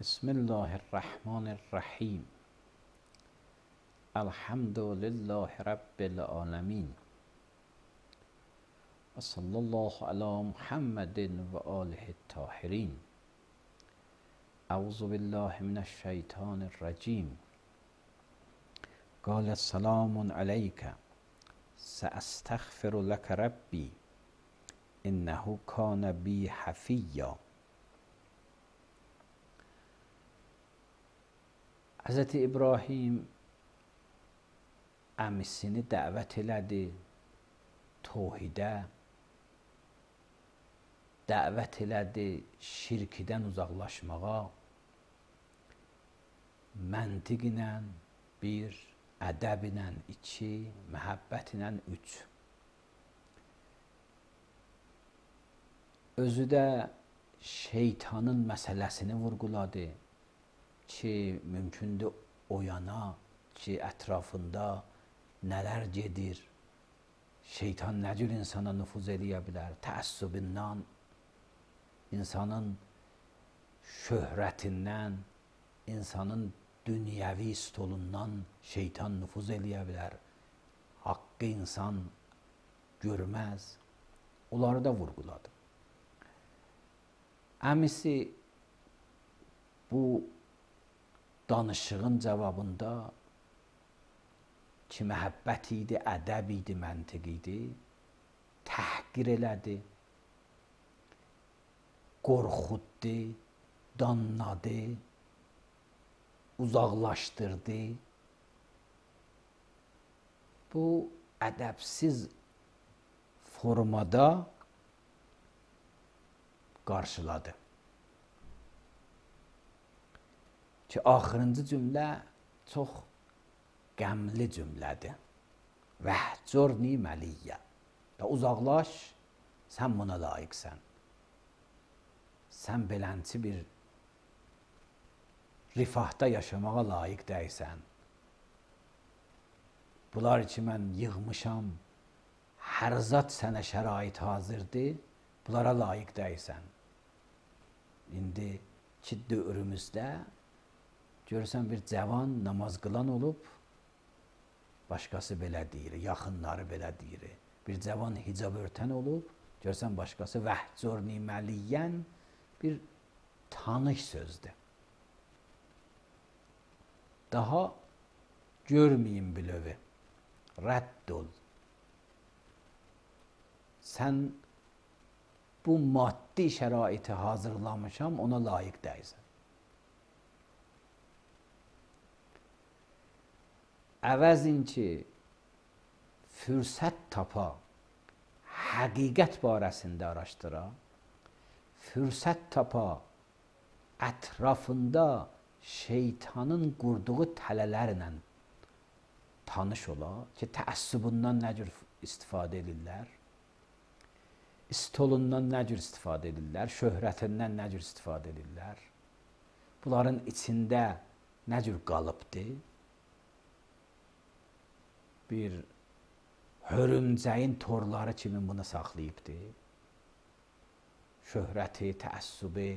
بسم الله الرحمن الرحیم. الحمد لله رب العالمین و صلی الله علی محمد و آله الطاهرین. اعوذ بالله من الشیطان الرجیم. قال سلام علیک سأستغفر لك ربی انه کان بی حفیا. Hz. İbrahim əmisini dəvət elədi təvhidə, dəvət elədi şirkdən uzaqlaşmağa, məntiq ilə bir, ədəb ilə iki, məhəbbət ilə üç. Özü də şeytanın məsələsini vurğuladı ki, mümkündür oyana ki, ətrafında nələr gedir, şeytan nə cür insana nüfuz eləyə bilər, təəssübündən, insanın şöhrətindən, insanın dünyəvi stolundan şeytan nüfuz eləyə bilər, haqqı insan görməz, onları da vurğuladı. Əmisi bu danışığın cavabında ki, məhəbbət idi, ədəb idi, məntiq idi, təhqir elədi, qorxutdu, danladı, uzaqlaşdırdı. Bu ədəbsiz formada qarşıladı. Ki, axırıncı cümlə çox qəmli cümlədir. Vəhcurni məliyyə. Uzaqlaş, sən buna layiqsən. Sən belənçi bir rifahda yaşamağa layiq deyilsən. Bunlar ki, mən yığmışam, hər zat sənə şərait hazırdır, bunlara layiq deyilsən. İndi ki, dövrümüzdə görürsən bir cavan namaz qılan olub, başqası belə deyir, yaxınları belə deyir. Bir cavan hicab örtən olub, görürsən başqası vəhcurni məliyyən bir tanış sözdür. Daha görməyin bilövi, rədd ol. Sən bu maddi şəraiti hazırlamışam, ona layiq deyilsən. Əvəzin ki, fürsət tapa, həqiqət barəsində araşdıra, fürsət tapa, ətrafında şeytanın qurduğu tələlərlə tanış ola ki, təəssübündən nə cür istifadə edirlər, stolundan nə cür istifadə edirlər, şöhrətindən nə cür istifadə edirlər, bunların içində nə cür qalıbdır, bir hörümcəyin torları kimi bunu saxlayıbdır. Şöhrəti, təəssübü,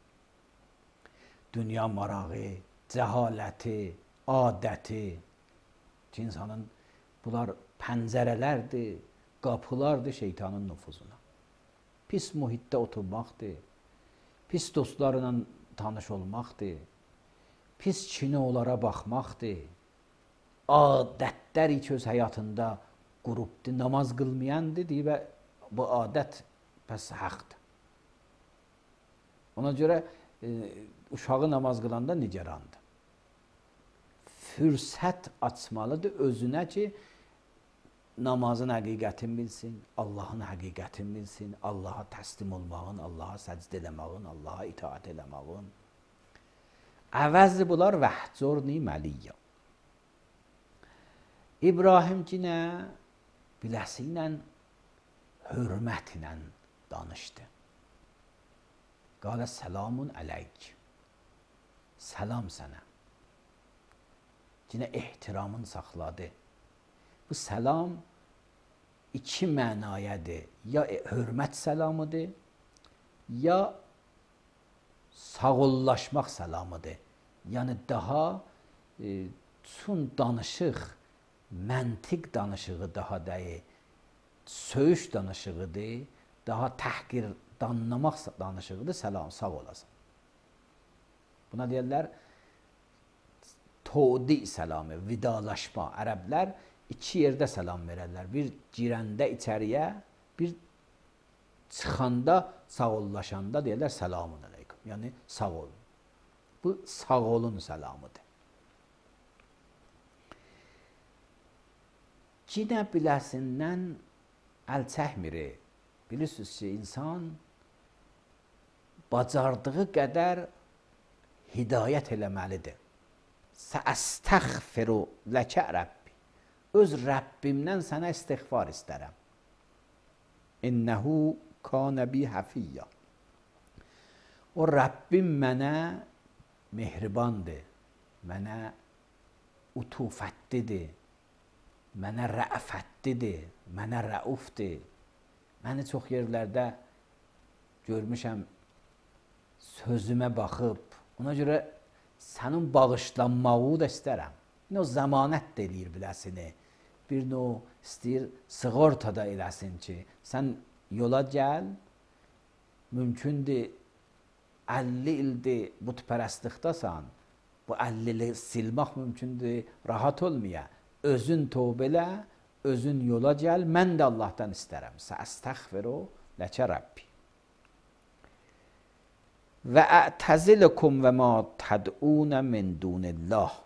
dünya marağı, cəhaləti, adəti ki, insanın bunlar pəncərələrdir, qapılardır şeytanın nüfuzuna. Pis mühitdə oturmaqdır, pis dostlarla tanış olmaqdır, pis kinolara baxmaqdır, adətləri ki, öz həyatında qurubdur, namaz qılmayandır, deyir və bu adət pəs haqdır. Ona görə uşağı namaz qılanda nigarandır. Fürsət açmalıdır özünə ki, namazın həqiqətini bilsin, Allahın həqiqətini bilsin, Allaha təslim olmağın, Allaha səcd eləmağın, Allaha itaat eləmağın. Əvəzi bunlar vəhcurni məliyyə. İbrahim ki, nə? Biləsi ilə, hörmət ilə danışdı. Qalə selamun əleyk. Səlam sənə. Yine ehtiramını saxladı. Bu səlam iki mənayadır. Ya hörmət səlamıdır, ya sağollaşmaq səlamıdır. Yəni daha çün danışıq, məntiq danışığı daha deyil, söyüş danışığıdır, daha təhqir, danlamaq danışığıdır, səlam, sağ olasın. Buna deyirlər, todi səlamı, vidalaşma. Ərəblər iki yerdə səlam verərlər. Bir girəndə içəriyə, bir çıxanda, sağollaşanda deyirlər, selamun aleyküm. Yəni, sağ olun. Bu, sağ olun səlamıdır. Cinə biləsindən əl çəkmiri. Bilirsiniz ki, insan bacardığı qədər hidayət eləməlidir. Səəstəğfiru ləkə Rəbbi. Öz Rəbbimdən sənə istiğfar istərəm. İnnəhu kanə bi həfiyyə. O Rəbbim mənə mehribandır, mənə utufətlidir, mənə rəfətlidir, mənə rəufdir. Məni çox yerlərdə görmüşəm, sözümə baxıb, ona görə sənin bağışlanmağı da istərəm. O zəmanət də eləyir biləsini. Bir növ istəyir, sığorta da eləsin ki, sən yola gəl, mümkündür 50 ildir butpərəstlikdasan, bu 50 ili silmək mümkündür, rahat olmaya. Özün tövbə elə, özün yola gəl, mən də Allahdan istərəm. Səəstəğfiru ləkə Rəbbi. Və ətəziləkum və ma təd'unə min dunillah.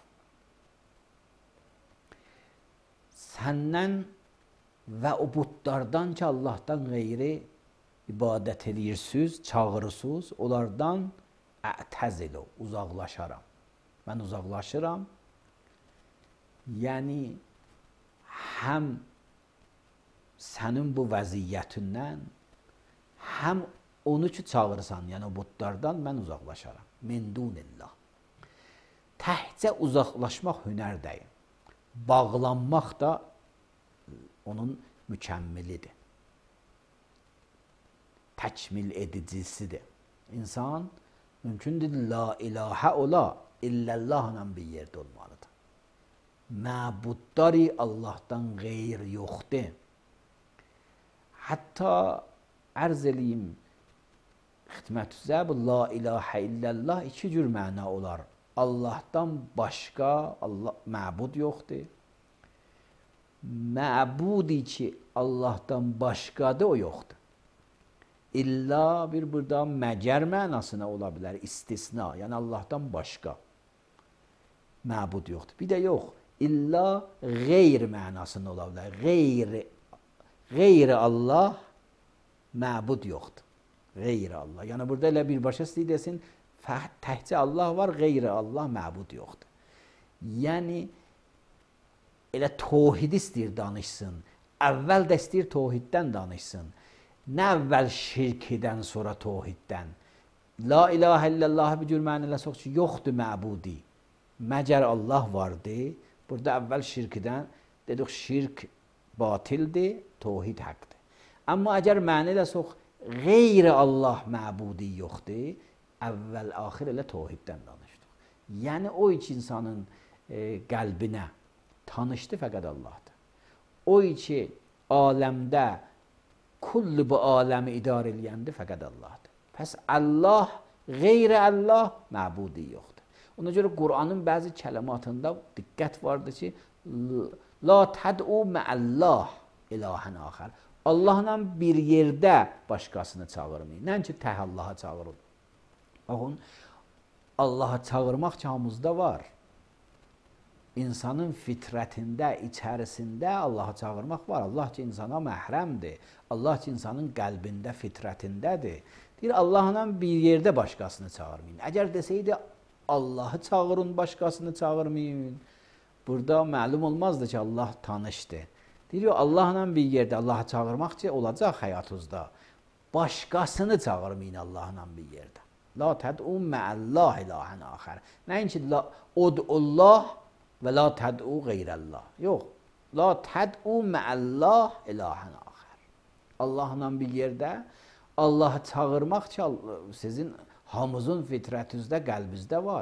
Səndən və o butlardan ki, Allahdan qeyri ibadət edirsiniz, çağırırsınız, onlardan ətəzilə, uzaqlaşaram. Mən uzaqlaşıram. Yəni, həm sənin bu vəziyyətindən, həm onu ki çağırırsan, yəni o butlardan mən uzaqlaşaram. Min dunillah. Təhcə uzaqlaşmaq hünər deyil. Bağlanmaq da onun mükəmmilidir. Təkmil edicisidir. İnsan mümkündür la ilahə ola, illallahla bir yerdə olmalıdır. Məbudları Allahdan qeyr yoxdur. Hətta ərz eləyim, xidmətüzə bu la ilahə illallah iki cür məna olar. Allahdan başqa məbud yoxdur. Məbudi ki Allahdan başqadır, o yoxdur. İlla bir burada məgər mənasına ola bilər, istisna, yəni Allahdan başqa məbud yoxdur. Bir də yox, illa qeyr mənasına ola bilər. Qeyri Allah məbud yoxdur. Qeyri Allah. Yəni burada elə birbaşa istəyir desin, təhcə Allah var, qeyri Allah məbud yoxdur. Yəni elə tohid istəyir danışsın. Əvvəl də istəyir tohiddən danışsın. Nə əvvəl şirkdən, sonra tohiddən. La ilahə illallah bir cür mənələ sox ki, yoxdur məbudi. Məgər Allah vardır. Burada əvvəl şirkdən dedik, şirk batildir, tohid həqdir. Amma əgər mənələ sox, qeyri Allah məbudi yoxdur, əvvəl axir elə tohiddən danışdıq. Yəni o iki insanın qəlbinə tanışdı fəqət Allahdır. O iki aləmdə kullu bu aləmi idarə eləyəndə fəqət Allahdır. Pəs Allah, qeyri Allah məbudi yoxdur. Ona görə Qur'anın bəzi kələmatında diqqət vardır ki, la təd'u məəllah ilahən axər. Allahla bir yerdə başqasını çağırmayın. Nəinki tək Allaha çağırın. Baxın, Allaha çağırmaq ki, hamımızda var. İnsanın fitrətində, içərisində Allaha çağırmaq var. Allah ki, insana məhrəmdir. Allah ki, insanın qəlbində, fitrətindədir. Deyir, Allahla bir yerdə başqasını çağırmayın. Əgər desəydi, Allahı çağırın, başqasını çağırmayın. Burada məlum olmazdı ki, Allah tanışdır. Deyir, Allahla bir yerdə Allahı çağırmaq ki, olacaq həyatınızda. Başqasını çağırmayın Allahla bir yerdə. La təd'u məəllah ilahən axər. Nəinki ud'ullah və la təd'u qeyrəllah. Yox, la təd'u məəllah ilahən axər. Allahla bir yerdə Allahı çağırmaq ki, sizin Hamımızın fitrəti üzrə qəlbimizdə var.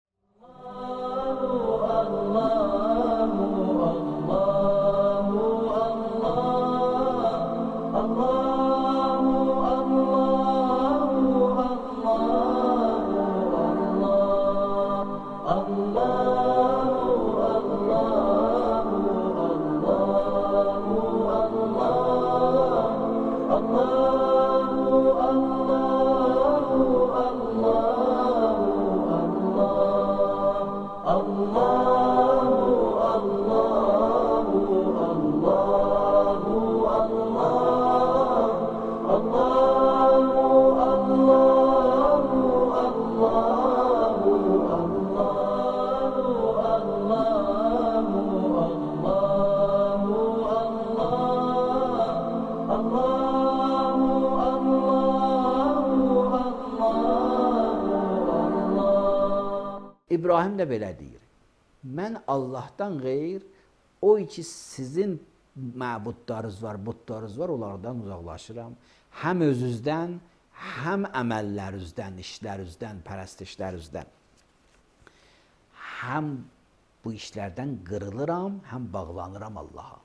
İbrahim də belə deyir. Mən Allahdan qeyr, o ki sizin məbudlarınız var, butlarınız var, onlardan uzaqlaşıram. Həm özünüzdən, həm əməllərinizdən, işlərinizdən, pərəstişlərinizdən. Həm bu işlərdən qırılıram, həm bağlanıram Allaha.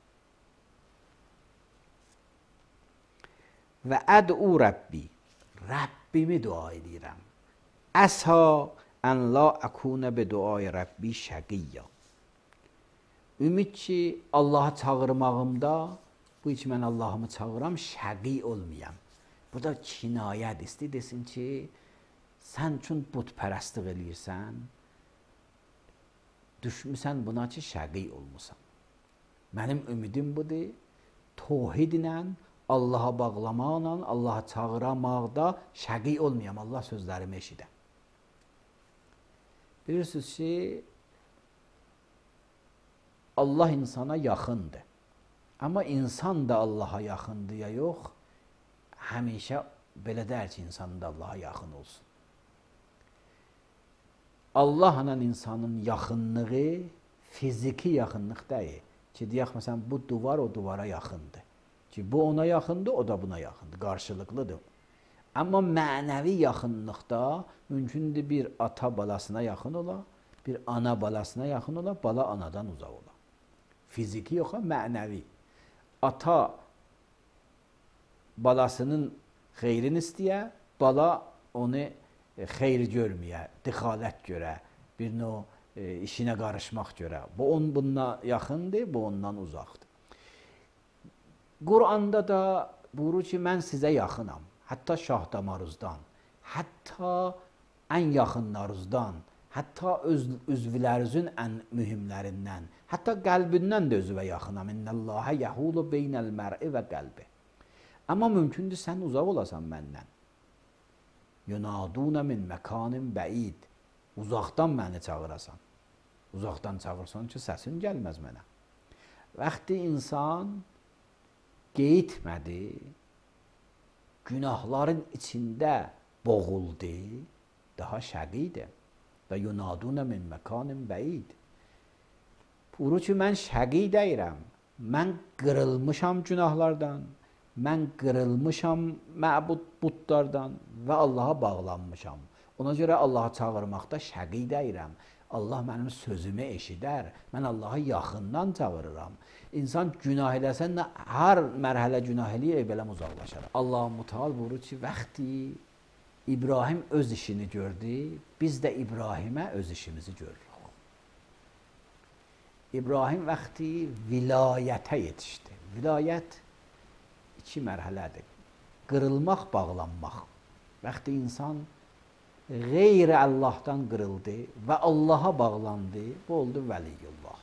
Və əd'u Rəbbi, Rəbbimi dua edirəm. Əsa ən la əkunə bi duay Rəbbi şəqiyyə. Ümid ki, Allah'a çağırmağımda, bu ki mən Allah'ımı çağıram, şəqi olmayam. Bu da kinayət istəyir, desin ki, sən üçün budpərəstlik eləyirsən, düşmüsən buna ki, şəqi olmusan. Mənim ümidim budur, tohidlə, Allah'a bağlamaqla, Allah'a çağıramaqda şəqi olmayam, Allah sözlərimi eşidə. Bilirsiniz ki, Allah insana yaxındır. Amma insan da Allaha yaxındır ya yox, həmişə belə deyər ki, insan da Allaha yaxın olsun. Allahla insanın yaxınlığı fiziki yaxınlıq deyil. Ki, deyək, məsələn, bu duvar o duvara yaxındır. Ki, bu ona yaxındır, o da buna yaxındır, qarşılıqlıdır. Amma mənəvi yaxınlıqda mümkündür bir ata balasına yaxın ola, bir ana balasına yaxın ola, bala anadan uzaq ola. Fiziki yox, mənəvi. Ata balasının xeyrini istəyə, bala onu xeyr görməyə, dixalət görə, bir növ işinə qarışmaq görə. Bu bundan yaxındır, bu ondan uzaqdır. Quranda da buyurur ki, mən sizə yaxınam. Hətta şah damarınızdan, hətta ən yaxınlarınızdan, hətta üzvlərinizin ən mühümlərindən, hətta qəlbindən də özünə yaxınam. İnnəlləhə yəhulu beynəl mər'i və qəlbi. Amma mümkündür sən uzaq olasan məndən. Yunadunə min məkanin bəid. Uzaqdan məni çağırasan. Uzaqdan çağırsan ki, səsin gəlməz mənə. Vaxtı insan qeyitmədi, günahların içində boğuldu, daha şəqidir. Və yunadunə min məkanin bəid. Buyurur ki, mən şəqi deyirəm. Mən qırılmışam günahlardan, mən qırılmışam məbudlardan və Allaha bağlanmışam. Ona görə Allaha çağırmaqda şəqi deyirəm. Allah mənim sözümü eşidər. Mən Allahı yaxından çağırıram. İnsan günah eləsən də hər mərhələ günah eləyir, beləm uzaqlaşar. Allah-u Teala buyurur ki, vaxtı İbrahim öz işini gördü, biz də İbrahimə öz işimizi görürük. İbrahim vaxtı vilayətə yetişdi. Vilayət iki mərhələdir. Qırılmaq, bağlanmaq. Vaxtı insan qeyri Allahdan qırıldı və Allaha bağlandı, bu oldu vəliyullah.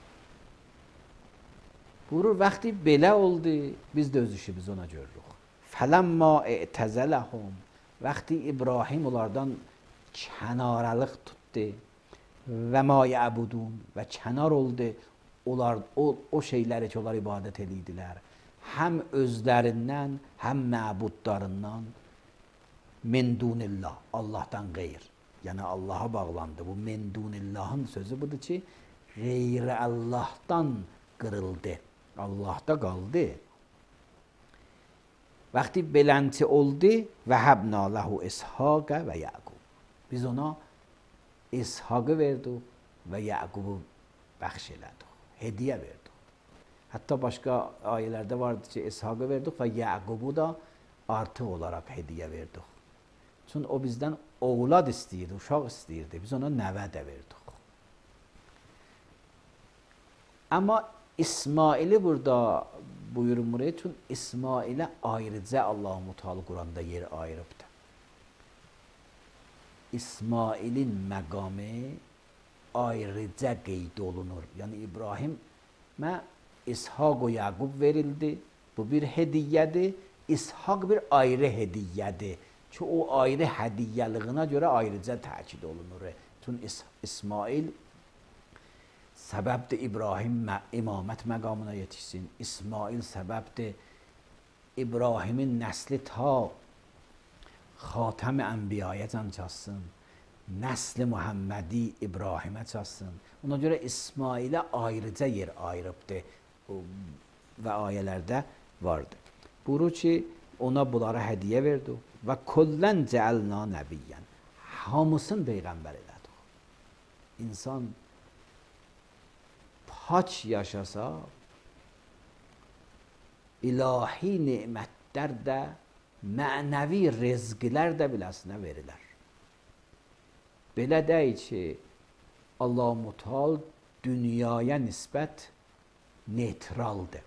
Buyurur, vaxtı belə oldu, biz də öz işimizi ona görürük. Fələmmə i'təzələhum, vaxtı İbrahim onlardan kənaralıq tutdu və ma yəbudun və kənar oldu o şeyləri ki, onlar ibadət edirdilər. Həm özlərindən, həm məbudlarından min dunillah, Allahdan qeyr. Yəni Allaha bağlandı. Bu min dunillahın sözü budur ki, qeyri Allahdan qırıldı. Allahda qaldı. وقتی بلندی oldu وهبنا له اسحاق و یعقوب biz ona İshak'ı verdik ve Yakub'u bəxş hediye verdik. Hatta başka ayelerde vardı ki İshak'ı verdik ve Yakub'u da artı olarak hediye verdik. Çünkü o bizden oğlad istəyirdi, uşaq istəyirdi. Biz ona nəvə də verdik. Ama İsmail'i burada buyurmur. Çünkü İsmail'e ayrıca Allah-u Teala Kur'an'da yer ayırıbdı. İsmail'in məqamı ayrıca qeyd olunur. Yəni İbrahimə İshak və Yaqub verildi. Bu bir hediyyədir. İshak bir ayrı hediyyədir. Ki o ayrı hədiyyəliyinə görə ayrıca təkid olunur. Çünki İsmail səbəbdir İbrahim imamət məqamına yetişsin. İsmail səbəbdir İbrahimin nəsli ta Xatəm-i Ənbiyaya can çatsın. Nəsli Muhammedi İbrahimə çatsın. Ona görə İsmailə ayrıca yer ayırıbdır və ayələrdə vardır. Buyurur ki, ona bunlara hədiyyə verdik və kullən cəəlna nəbiyyən. Hamısını peyğəmbər elədik. İnsan paç yaşasa, ilahi nemətlər də, mənəvi rezqlər də biləsinə verilər. Belə deyil ki, Allah-u Teala dünyaya nisbət neytraldır.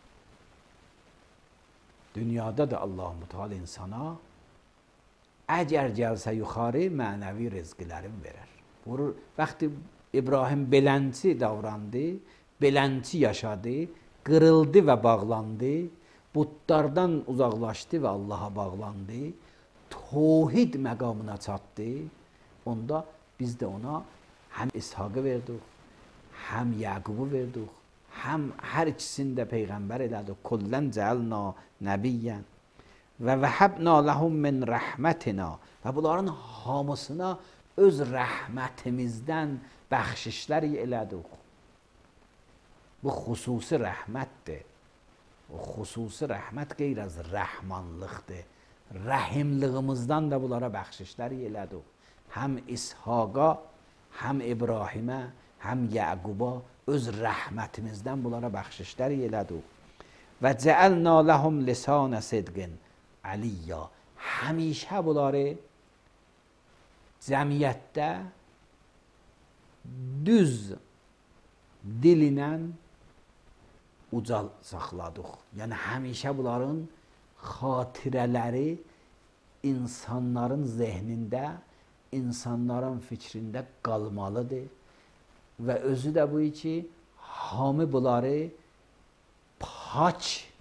Dünyada da Allah-u Teala insana əgər gəlsə yuxarı mənəvi rezqlərin verər. Vurur, vaxtı İbrahim belənçi davrandı, belənçi yaşadı, qırıldı və bağlandı, butlardan uzaqlaşdı və Allaha bağlandı, tövhid məqamına çatdı. Onda biz də ona həm İshak'ı verdik, həm Yaqub'u verdik, həm hər ikisini də peyğəmbər elədik. Kullən cəəlna nəbiyyən və vəhəbna ləhum min rəhmətina və bunların hamısına öz rəhmətimizdən bəxşişlər elədik. Bu xüsusi rəhmətdir. O xüsusi rəhmət qeyr az rəhmanlıqdır. Rəhimlığımızdan da bunlara bəxşişlər elədik. Həm İshak'a, həm İbrahimə, həm Yaqub'a öz rəhmətimizdən bunlara bəxşişlər elədik. Və cəəlna ləhum lisanə sidqin aliyya. Həmişə bunları cəmiyyətdə düz dil ilə ucal saxladıq. Yəni həmişə bunların xatirələri insanların zehnində, insanların fikrində qalmalıdır. Və özü də bu ki, hamı bunları paç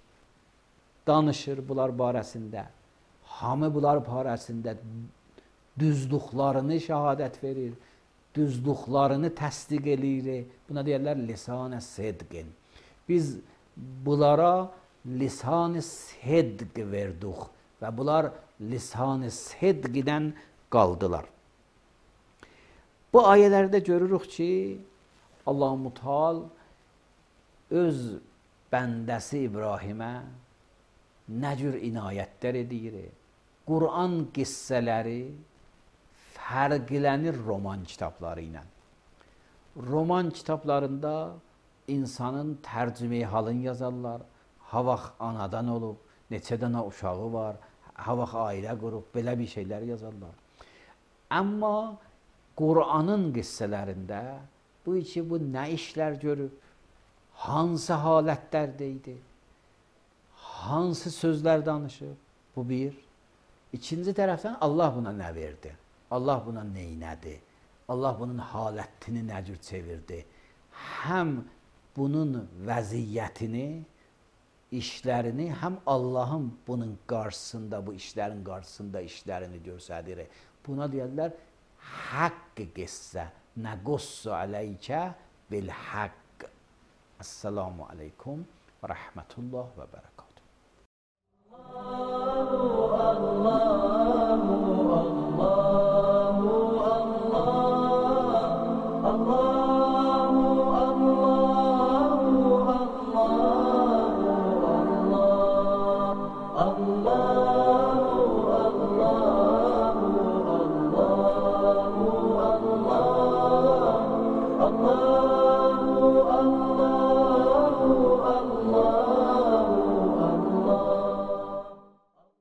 danışır bunlar barəsində. Hamı bunlar barəsində düzlüklərini şəhadət verir, düzlüklərini təsdiq eləyir. Buna deyirlər lisan-ı sidqin. Biz bunlara lisan-ı sidq verdik və bunlar lisan-ı sidqdən qaldılar. Bu ayələrdə görürük ki, Allah-u Teala öz bəndəsi İbrahimə nə cür inayətlər edir. Quran qissələri fərqlənir roman kitabları ilə. Roman kitablarında insanın tərcümeyi halını yazarlar. Ha vaxt anadan olub, neçə dənə uşağı var, ha vaxt ailə qurub, belə bir şeylər yazarlar. Amma Qur'anın qissələrində bu ki, bu nə işlər görüb, hansı halətlərdə idi, hansı sözlər danışıb, bu bir. İkinci tərəfdən Allah buna nə verdi, Allah buna neynədi, Allah bunun halətini nə cür çevirdi. Həm bunun vəziyyətini, işlərini, həm Allahın bunun qarşısında, bu işlərin qarşısında işlərini göstərir. Buna deyirlər, haqq qissə, nəqussu aleykə bil haqq. Esselamu aleykum və rəhmətullah və bərəkatuhu. Allah Allah